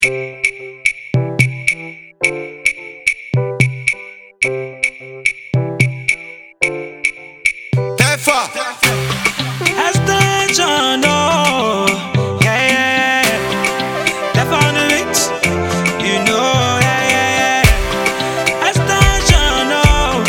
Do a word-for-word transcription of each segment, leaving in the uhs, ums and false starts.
Extension, oh, yeah, yeah, yeah. Left on the mix, you know, yeah, yeah, yeah. Extension, oh,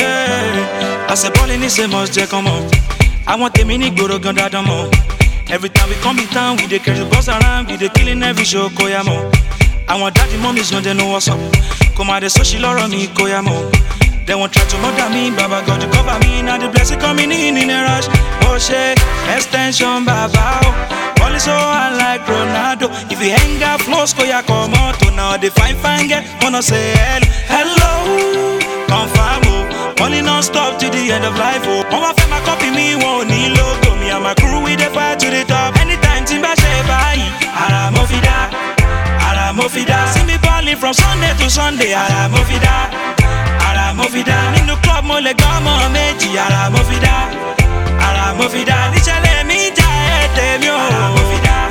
yeah. I said, Pauline is a must, yeah, come on. I want the mini go to Gondadamo. Every time we come in town, we dey carry the bus around, we dey killing every show, Koyamo. I want daddy, mommy's when they know what's up. Come out, so she love me, Koyamo. They won't try to murder me, Baba God to cover me. Now the blessing coming in in a rush. Oh shit, extension, Baba. All is so unlike Ronaldo. If you hang out, flows, go ya come out. Now the fine fine get wanna say hello, hello. Confirm, oh. Only non-stop to the end of life, oh. Mama feel my copy, me won't need logo. Me and my crew, we the fire to the top. Anytime Timba say bye, Aramofida, Aramofida. See me balling from Sunday to Sunday, Aramofida. Aramofida, in the club, mo le gamo meji. Aramofida, Aramofida, nichele mi jaete mio. Aramofida,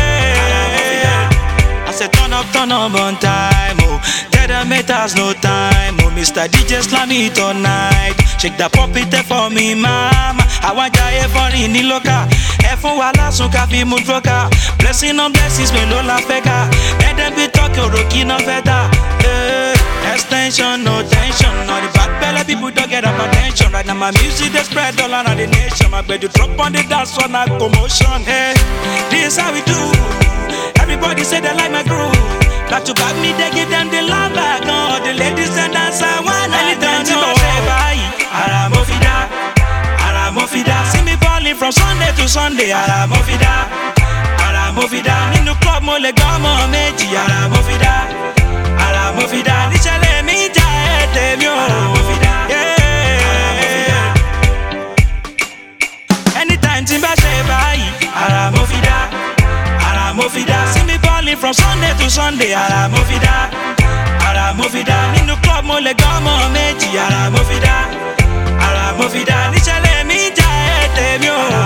yeah. I said turn up, turn up on time, oh. Tell them haters no time, oh. Mister D J slam it all night. Shake that pop it for me, mama. I want ya for in the loca. Efun wala sun kafi mudroka. Blessing on blessings, me lola feka. Let them be talking, roki no feta. Extension, no tension. All the bad belly people don't get up attention. Right now my music they spread all around the nation. My bed you drop on the dance floor, not commotion. Hey, this how we do. Everybody say they like my groove. Back to back me, they give them the love back. Oh, the ladies and dance I want. Anytime you say bye, Aramofida, Aramofida. See me balling from Sunday to Sunday, Aramofida, Aramofida. In the club, mo le gamo meji, Aramofida. Aramofida, nichele mi jaete mio. Aramofida, yeah. Anytime Timba say bye, Aramofida, Aramofida. See me balling from Sunday to Sunday, Aramofida, Aramofida. In the club, mo le gamo meji, Aramofida, Aramofida. Nichele mi jaete mio.